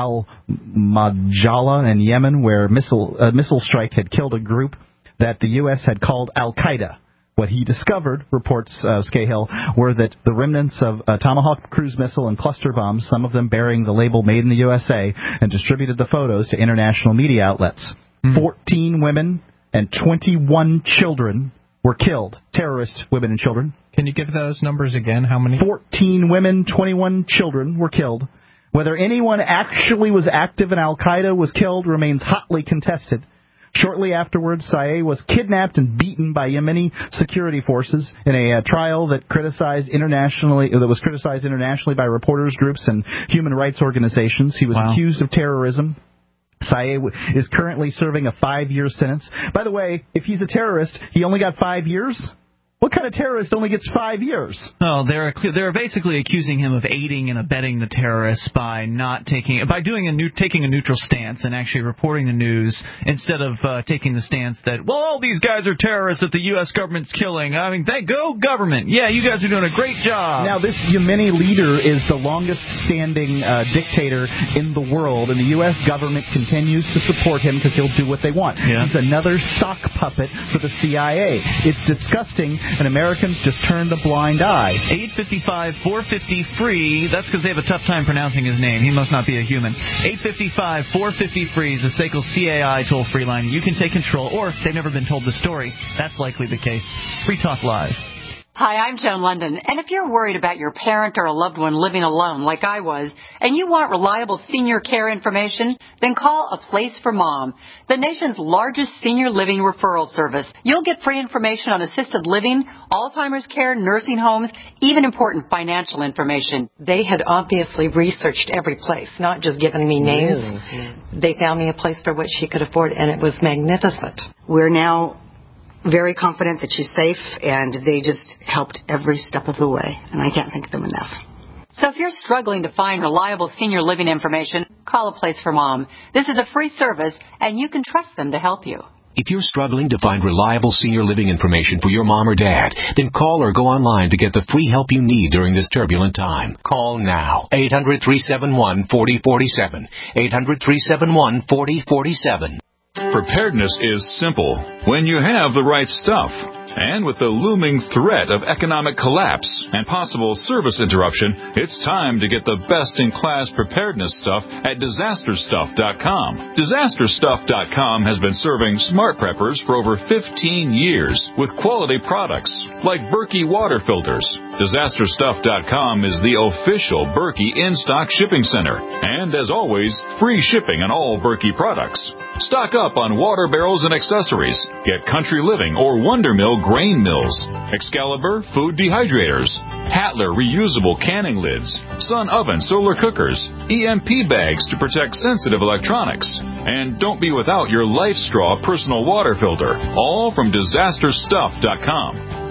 Al-Majala in Yemen, where a missile, a missile strike had killed a group that the U S had called al-Qaeda. What he discovered, reports uh, Scahill, were that the remnants of a Tomahawk cruise missile and cluster bombs, some of them bearing the label Made in the U S A, and distributed the photos to international media outlets. Mm. Fourteen women and twenty-one children were killed. Terrorist women and children. Can you give those numbers again? How many? Fourteen women, twenty-one children were killed. Whether anyone actually was active in Al-Qaeda was killed remains hotly contested. Shortly afterwards, Saeh was kidnapped and beaten by Yemeni security forces in a uh, trial that criticized internationally that was criticized internationally by reporters groups and human rights organizations. He was wow. accused of terrorism. Saeh is currently serving a five-year sentence. By the way, if he's a terrorist, he only got five years? What kind of terrorist only gets five years? Oh, they're they're basically accusing him of aiding and abetting the terrorists by not taking by doing a new taking a neutral stance and actually reporting the news instead of uh, taking the stance that, well, all these guys are terrorists that the U S government's killing. I mean, thank go government. Yeah, you guys are doing a great job. Now, this Yemeni leader is the longest-standing uh, dictator in the world, and the U S government continues to support him because he'll do what they want. Yeah. He's another sock puppet for the C I A. It's disgusting. And Americans just turned a blind eye. eight five five, four five zero, free. That's because they have a tough time pronouncing his name. He must not be a human. eight five five, four five zero, free is the S A C L C A I toll-free line. You can take control, or if they've never been told the story, that's likely the case. Free Talk Live. Hi, I'm Joan London, and if you're worried about your parent or a loved one living alone like I was, and you want reliable senior care information, then call A Place for Mom, the nation's largest senior living referral service. You'll get free information on assisted living, Alzheimer's care, nursing homes, even important financial information. They had obviously researched every place, not just given me names. Really? They found me a place for what she could afford, and it was magnificent. We're now very confident that she's safe, and they just helped every step of the way, and I can't thank them enough. So if you're struggling to find reliable senior living information, call A Place for Mom. This is a free service, and you can trust them to help you. If you're struggling to find reliable senior living information for your mom or dad, then call or go online to get the free help you need during this turbulent time. Call now. eight hundred, three seven one, four zero four seven. eight hundred, three seven one, four zero four seven. Preparedness is simple when you have the right stuff. And with the looming threat of economic collapse and possible service interruption, it's time to get the best-in-class preparedness stuff at disaster stuff dot com. disaster stuff dot com has been serving smart preppers for over fifteen years with quality products like Berkey water filters. disaster stuff dot com is the official Berkey in-stock shipping center. And as always, free shipping on all Berkey products. Stock up on water barrels and accessories. Get Country Living or Wonder Mill grain mills, Excalibur food dehydrators, Hatler reusable canning lids, Sun oven solar cookers, E M P bags to protect sensitive electronics. And don't be without your Life Straw personal water filter, all from disaster stuff dot com.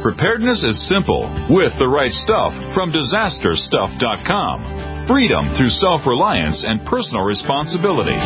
Preparedness is simple with the right stuff from disaster stuff dot com. Freedom through self-reliance and personal responsibility.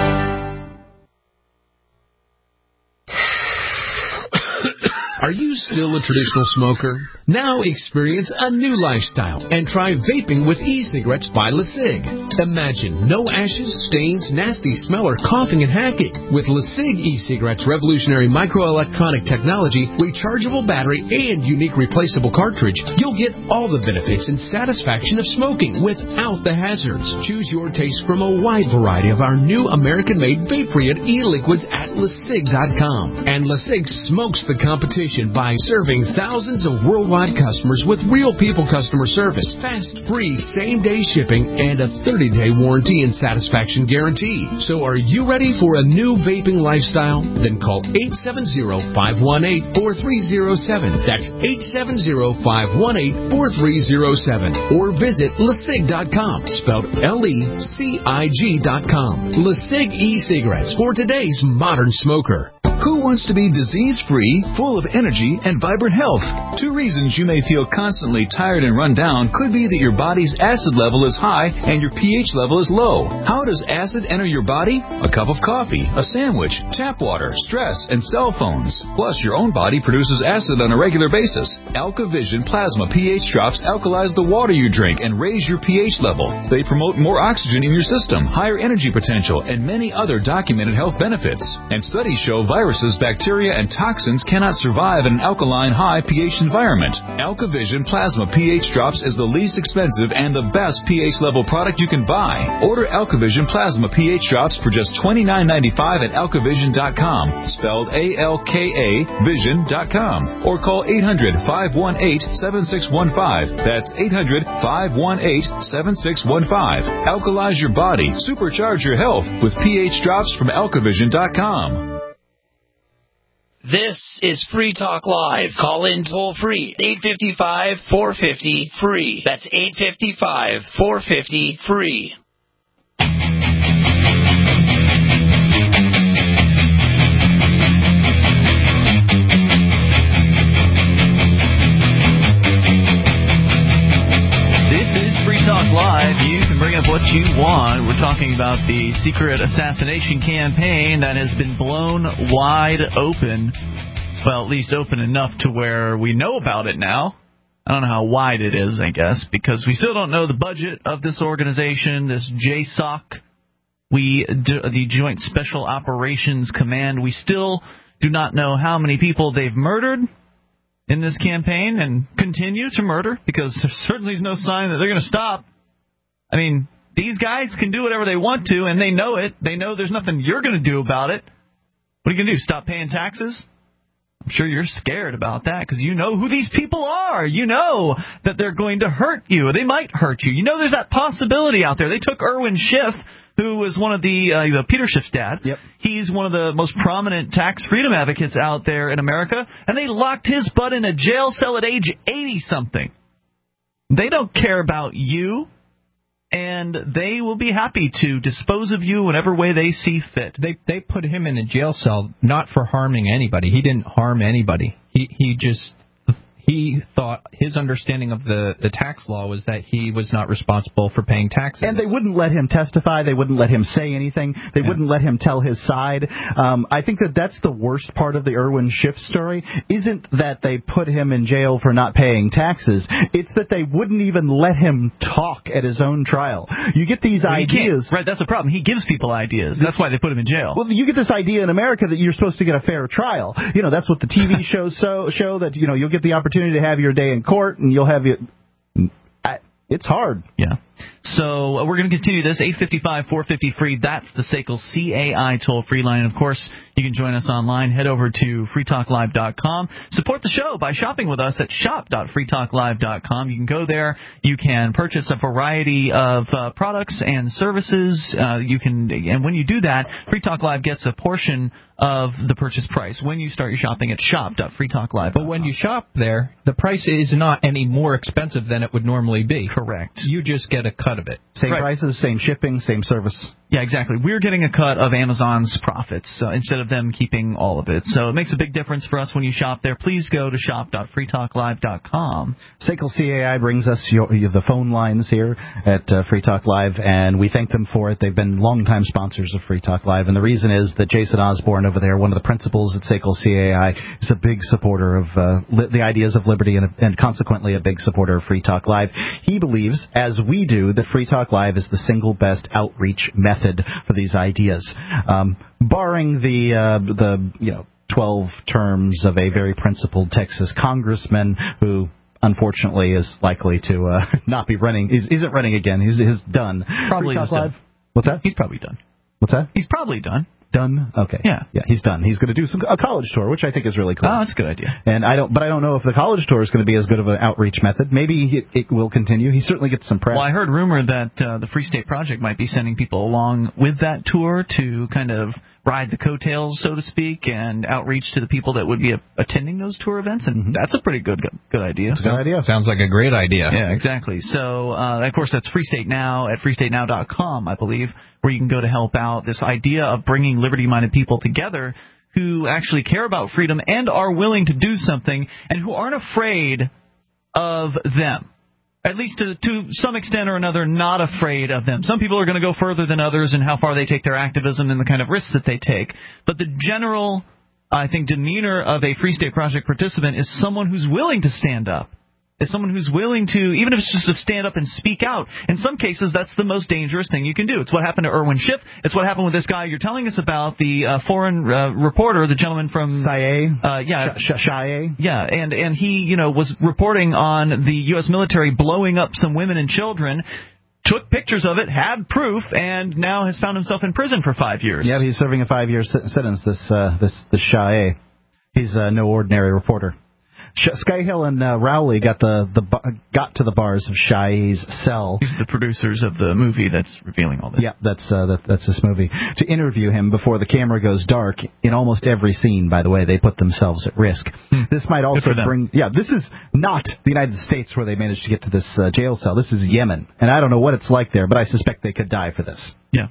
Are you still a traditional smoker? Now experience a new lifestyle and try vaping with e-cigarettes by LeSig. Imagine no ashes, stains, nasty smell, or coughing and hacking. With LeSig e-cigarettes' revolutionary microelectronic technology, rechargeable battery, and unique replaceable cartridge, you'll get all the benefits and satisfaction of smoking without the hazards. Choose your taste from a wide variety of our new American-made vape-free e-liquids at LeSig dot com. And LeSig smokes the competition by serving thousands of worldwide customers with real people customer service, fast, free, same-day shipping, and a thirty-day warranty and satisfaction guarantee. So are you ready for a new vaping lifestyle? Then call eight seven zero, five one eight, four three zero seven. That's eight seven zero, five one eight, four three zero seven. Or visit LeSig dot com, spelled L E C I G dot com. LeSig e-cigarettes for today's modern smoker. Who wants to be disease-free, full of energy, and vibrant health? Two reasons you may feel constantly tired and run down could be that your body's acid level is high and your pH level is low. How does acid enter your body? A cup of coffee, a sandwich, tap water, stress, and cell phones. Plus, your own body produces acid on a regular basis. AlkaVision Plasma pH drops alkalize the water you drink and raise your pH level. They promote more oxygen in your system, higher energy potential, and many other documented health benefits. And studies show viruses, bacteria, and toxins cannot survive in an alkaline high pH environment. AlkaVision Plasma pH Drops is the least expensive and the best pH level product you can buy. Order AlkaVision Plasma pH Drops for just twenty-nine ninety-five at alkavision dot com, spelled A L K A vision dot com, or call eight hundred, five one eight, seven six one five. That's eight hundred, five one eight, seven six one five. Alkalize your body, supercharge your health with pH Drops from alkavision dot com. This is Free Talk Live. Call in toll free, eight five five, four five zero, free. That's eight five five, four five zero, free. Live, you can bring up what you want. We're talking about the secret assassination campaign that has been blown wide open. Well, at least open enough to where we know about it now. I don't know how wide it is, I guess, because we still don't know the budget of this organization, this J SOC, we, the Joint Special Operations Command. We still do not know how many people they've murdered in this campaign and continue to murder, because there certainly is no sign that they're going to stop. I mean, these guys can do whatever they want to, and they know it. They know there's nothing you're going to do about it. What are you going to do, stop paying taxes? I'm sure you're scared about that, because you know who these people are. You know that they're going to hurt you. They might hurt you. You know there's that possibility out there. They took Irwin Schiff, who was one of the, uh, Peter Schiff's dad. Yep. He's one of the most prominent tax freedom advocates out there in America, and they locked his butt in a jail cell at age eighty-something. They don't care about you, and they will be happy to dispose of you whatever way they see fit. They they put him in a jail cell not for harming anybody. He didn't harm anybody. He he just he thought his understanding of the, the tax law was that he was not responsible for paying taxes. And they wouldn't let him testify. They wouldn't let him say anything. They yeah. wouldn't let him tell his side. Um, I think that that's the worst part of the Irwin Schiff story, isn't that they put him in jail for not paying taxes. It's that they wouldn't even let him talk at his own trial. You get these well, ideas. Right, that's the problem. He gives people ideas. That's why they put him in jail. Well, you get this idea in America that you're supposed to get a fair trial. You know, that's what the T V shows so, show, that, you know, you'll get the opportunity to have your day in court, and you'll have your... It's hard. Yeah. So uh, we're going to continue this. eight five five, four five zero, free. That's the S A C L C A I toll-free line. Of course, you can join us online. Head over to free talk live dot com. Support the show by shopping with us at shop dot free talk live dot com. You can go there. You can purchase a variety of uh, products and services. Uh, you can, and when you do that, Free Talk Live gets a portion of the purchase price when you start your shopping at shop dot free talk live dot com. But when you shop there, the price is not any more expensive than it would normally be. Correct. You just get a cut of it. Same right. prices, same shipping, same service. Yeah, exactly. We're getting a cut of Amazon's profits uh, instead of them keeping all of it. So it makes a big difference for us when you shop there. Please go to shop dot free talk live dot com. S A C L C A I brings us your, the phone lines here at uh, Free Talk Live, and we thank them for it. They've been longtime sponsors of Free Talk Live, and the reason is that Jason Osborne over there, one of the principals at S A C L C A I, is a big supporter of uh, li- the ideas of liberty and, and consequently a big supporter of Free Talk Live. He believes, as we do, that Free Talk Live is the single best outreach method for these ideas, um, barring the uh, the you know twelve terms of a very principled Texas congressman who, unfortunately, is likely to uh, not be running. He's, isn't running again. He's, he's done. Probably Free Talk Live. done. What's that? He's probably done. What's that? He's probably done. Done. Okay. Yeah. Yeah. He's done. He's going to do some a college tour, which I think is really cool. Oh, that's a good idea. And I don't, but I don't know if the college tour is going to be as good of an outreach method. Maybe it, it will continue. He certainly gets some press. Well, I heard rumor that uh, the Free State Project might be sending people along with that tour to kind of ride the coattails, so to speak, and outreach to the people that would be a- attending those tour events. And mm-hmm. that's a pretty good good idea. That's a good idea. Sounds like a great idea. Yeah, exactly. So, uh, of course, that's Free State Now at free state now dot com, I believe, where you can go to help out this idea of bringing liberty-minded people together who actually care about freedom and are willing to do something and who aren't afraid of them. At least to, to some extent or another, not afraid of them. Some people are going to go further than others in how far they take their activism and the kind of risks that they take. But the general, I think, demeanor of a Free State Project participant is someone who's willing to stand up. Is someone who's willing to, even if it's just to stand up and speak out. In some cases, that's the most dangerous thing you can do. It's what happened to Irwin Schiff. It's what happened with this guy you're telling us about, the uh, foreign uh, reporter, the gentleman from S I A. Uh, yeah, Sh- Sh- Sh- yeah, and and he, you know, was reporting on the U S military blowing up some women and children. Took pictures of it, had proof, and now has found himself in prison for five years. Yeah, he's serving a five-year sentence. This uh, this this Shah. He's uh, no ordinary reporter. Skyhill and uh, Rowley got the, the got to the bars of Shah's cell. These are the producers of the movie that's revealing all this. Yeah, that's uh, that, that's this movie. To interview him before the camera goes dark. In almost every scene, by the way, they put themselves at risk. Hmm. This might also bring. Yeah, this is not the United States where they managed to get to this uh, jail cell. This is Yemen, and I don't know what it's like there, but I suspect they could die for this. Yeah.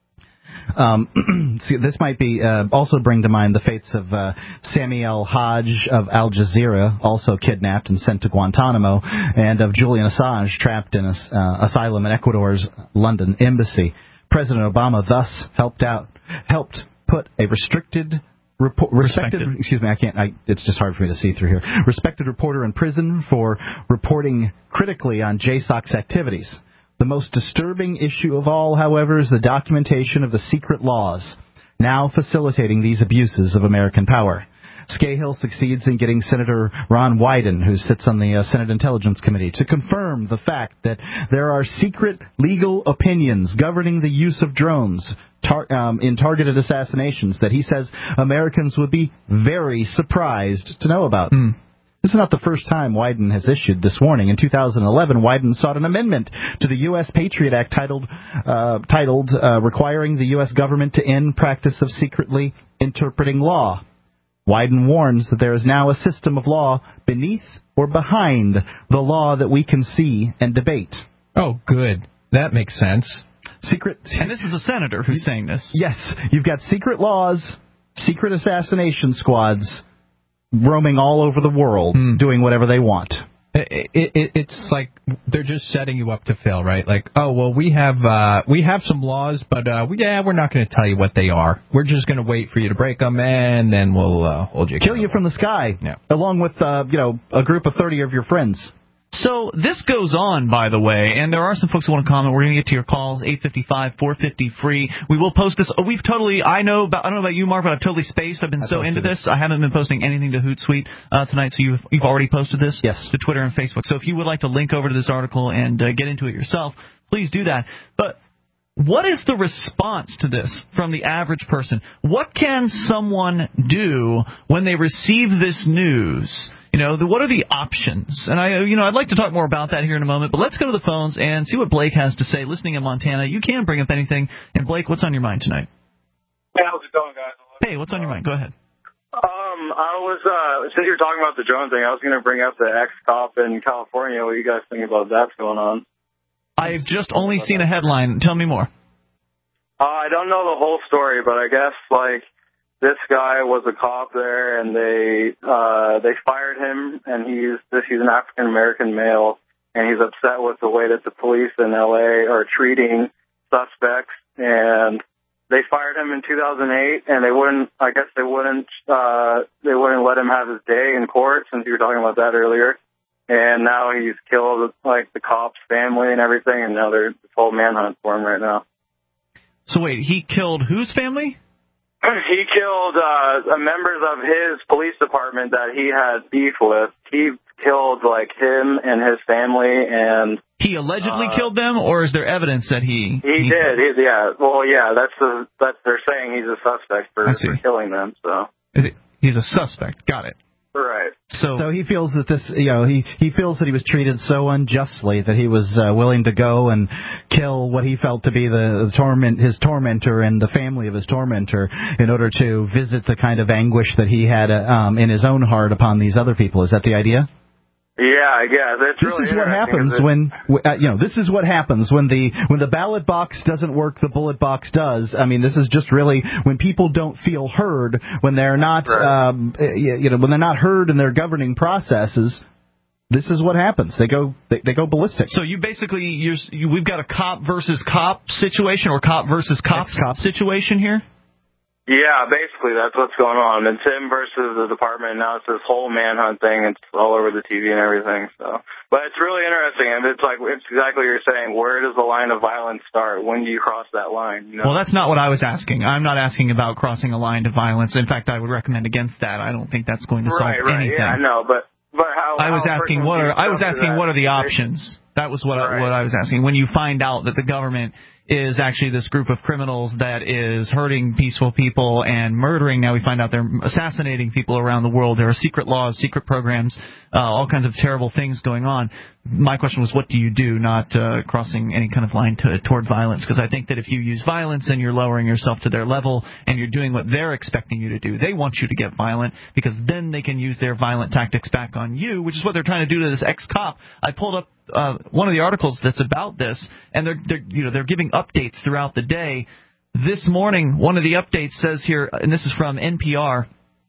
Um, see, this might be uh, also bring to mind the fates of uh, Sami al-Hajj of Al Jazeera, also kidnapped and sent to Guantanamo, and of Julian Assange, trapped in a, uh, asylum in Ecuador's London embassy. President Obama thus helped out, helped put a restricted. Repo- respected, respected, excuse me, I can't. I, it's just hard for me to see through here. Respected reporter in prison for reporting critically on J SOC's activities. The most disturbing issue of all, however, is the documentation of the secret laws now facilitating these abuses of American power. Scahill succeeds in getting Senator Ron Wyden, who sits on the uh, Senate Intelligence Committee, to confirm the fact that there are secret legal opinions governing the use of drones tar- um, in targeted assassinations that he says Americans would be very surprised to know about. Mm. This is not the first time Wyden has issued this warning. In two thousand eleven, Wyden sought an amendment to the U S Patriot Act titled uh, titled uh, requiring the U S government to end practice of secretly interpreting law. Wyden warns that there is now a system of law beneath or behind the law that we can see and debate. Oh, good. That makes sense. Secret. And this is a senator who's saying this. Yes. You've got secret laws, secret assassination squads roaming all over the world, mm. doing whatever they want. It, it, it's like they're just setting you up to fail, right? Like, oh well, we have uh, we have some laws, but uh, we, yeah, we're not going to tell you what they are. We're just going to wait for you to break them, and then we'll uh, hold you. Kill you from the sky, yeah. along with uh, you know a group of thirty of your friends. So this goes on, by the way, and there are some folks who want to comment. We're going to get to your calls, eight five five, four five zero, free. We will post this. We've totally, I know, about, I don't know about you, Mark, but I've totally spaced. I've been I so into this. It. I haven't been posting anything to Hootsuite uh, tonight, so you've, you've already posted this yes. to Twitter and Facebook. So if you would like to link over to this article and uh, get into it yourself, please do that. But what is the response to this from the average person? What can someone do when they receive this news? You know, the, what are the options? And I, you know, I'd like to talk more about that here in a moment. But let's go to the phones and see what Blake has to say. Listening in Montana, you can bring up anything. And Blake, what's on your mind tonight? Hey, how's it going, guys? Hey, what's on your mind? Go ahead. Um, I was uh, since you're talking about the drone thing, I was going to bring up the ex-cop in California. What do you guys think about that's going on? I've just only seen a headline. Tell me more. Uh, I don't know the whole story, but I guess, like, this guy was a cop there, and they uh, they fired him, and he's this, he's an African-American male, and he's upset with the way that the police in L A are treating suspects, and they fired him in two thousand eight, and they wouldn't, I guess they wouldn't, uh, they wouldn't let him have his day in court, since you were talking about that earlier. And now he's killed, like, the cop's family and everything, and now there's this whole manhunt for him right now. So wait, he killed whose family? He killed uh, members of his police department that he had beef with. He killed, like, him and his family, and... He allegedly uh, killed them, or is there evidence that he... He, he did, he, yeah. Well, yeah, that's the, that's, they're saying he's a suspect for, for killing them, so... He's a suspect, got it. Right. So, so he feels that this, you know, he, he feels that he was treated so unjustly that he was uh, willing to go and kill what he felt to be the, the torment, his tormentor and the family of his tormentor in order to visit the kind of anguish that he had uh, um, in his own heart upon these other people. Is that the idea? Yeah, I guess it's this really is what happens it? when uh, you know. This is what happens when the when the ballot box doesn't work. The bullet box does. I mean, this is just really when people don't feel heard, when they're not, right. um, you know, when they're not heard in their governing processes. This is what happens. They go they, they go ballistic. So you basically you're, you, we've got a cop versus cop situation, or cop versus cop Ex-cop. situation here. Yeah, basically that's what's going on. It's him versus the department. Now it's this whole manhunt thing. It's all over the T V and everything. So, but it's really interesting, and it's like it's exactly what you're saying. Where does the line of violence start? When do you cross that line? You know? Well, that's not what I was asking. I'm not asking about crossing a line of violence. In fact, I would recommend against that. I don't think that's going to solve right, right, anything. Yeah, I know, but but how? I was how asking what are I was asking what are the options? That was what right. I, what I was asking. When you find out that the government is actually this group of criminals that is hurting peaceful people and murdering. Now we find out they're assassinating people around the world. There are secret laws, secret programs, uh, all kinds of terrible things going on. My question was, what do you do, not uh, crossing any kind of line to, toward violence? Because I think that if you use violence, then you're lowering yourself to their level, and you're doing what they're expecting you to do. They want you to get violent, because then they can use their violent tactics back on you, which is what they're trying to do to this ex-cop. I pulled up uh, one of the articles that's about this, and they're, they're, you know, they're giving updates throughout the day. This morning, one of the updates says here, and this is from N P R,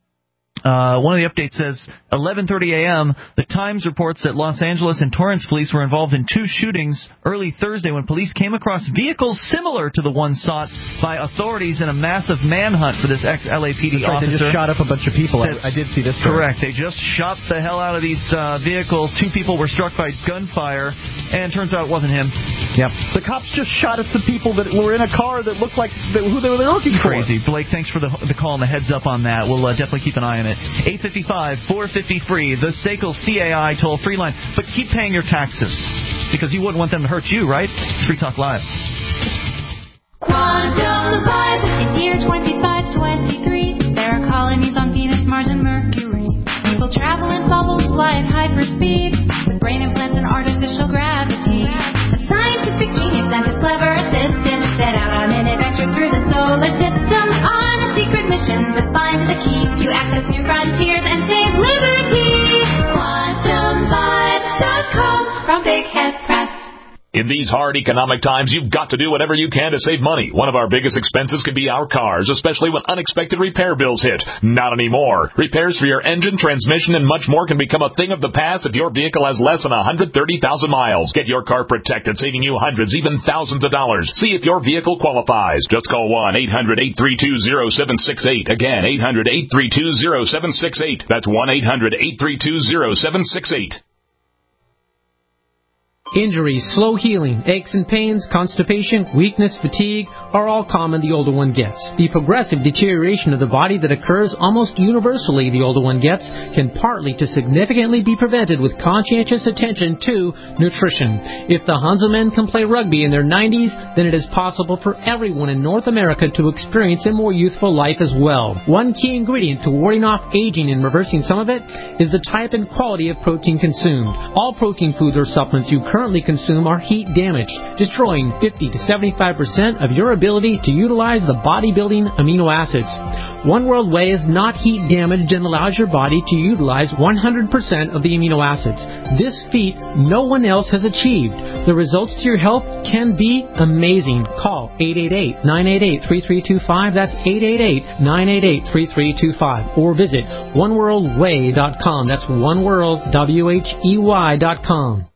Uh, one of the updates says, eleven thirty a.m., the Times reports that Los Angeles and Torrance police were involved in two shootings early Thursday when police came across vehicles similar to the ones sought by authorities in a massive manhunt for this ex-L A P D That's right, officer. They just shot up a bunch of people. I, I did see this story. Correct. They just shot the hell out of these uh, vehicles. Two people were struck by gunfire, and it turns out it wasn't him. Yep. The cops just shot at some people that were in a car that looked like they, who they were looking for. Crazy. Blake, thanks for the, the call and the heads up on that. We'll uh, definitely keep an eye on it. eight five five, four five zero, free, the S A C L C A I toll-free line. But keep paying your taxes, because you wouldn't want them to hurt you, right? It's Free Talk Live. Quantum Vibe, it's year twenty-five twenty-three. There are colonies on Venus, Mars, and Mercury. People travel in bubbles, fly at hyperspeed, with brain implants and artificial gravity. A scientific genius and his clever assistant set out on an adventure through the solar system on a secret mission to find the key to access new frontiers and save liberty. Quantum Vibe dot com from Big Head Press. In these hard economic times, you've got to do whatever you can to save money. One of our biggest expenses can be our cars, especially when unexpected repair bills hit. Not anymore. Repairs for your engine, transmission, and much more can become a thing of the past if your vehicle has less than one hundred thirty thousand miles. Get your car protected, saving you hundreds, even thousands of dollars. See if your vehicle qualifies. Just call one eight hundred, eight three two, zero seven six eight. Again, eight hundred, eight three two, zero seven six eight. That's one eight hundred, eight three two, zero seven six eight. Injuries, slow healing, aches and pains, constipation, weakness, fatigue are all common the older one gets. The progressive deterioration of the body that occurs almost universally the older one gets can partly to significantly be prevented with conscientious attention to nutrition. If the Hanselmen can play rugby in their nineties, then it is possible for everyone in North America to experience a more youthful life as well. One key ingredient to warding off aging and reversing some of it is the type and quality of protein consumed. All protein foods or supplements you currently consume are heat damaged, destroying fifty to seventy-five percent of your ability to utilize the bodybuilding amino acids. One World Whey is not heat damaged and allows your body to utilize one hundred percent of the amino acids. This feat no one else has achieved. The results to your health can be amazing. Call eight eight eight, nine eight eight, three three two five. That's eight eight eight, nine eight eight, three three two five. Or visit one world whey dot com. That's one world, W H E Y dot com.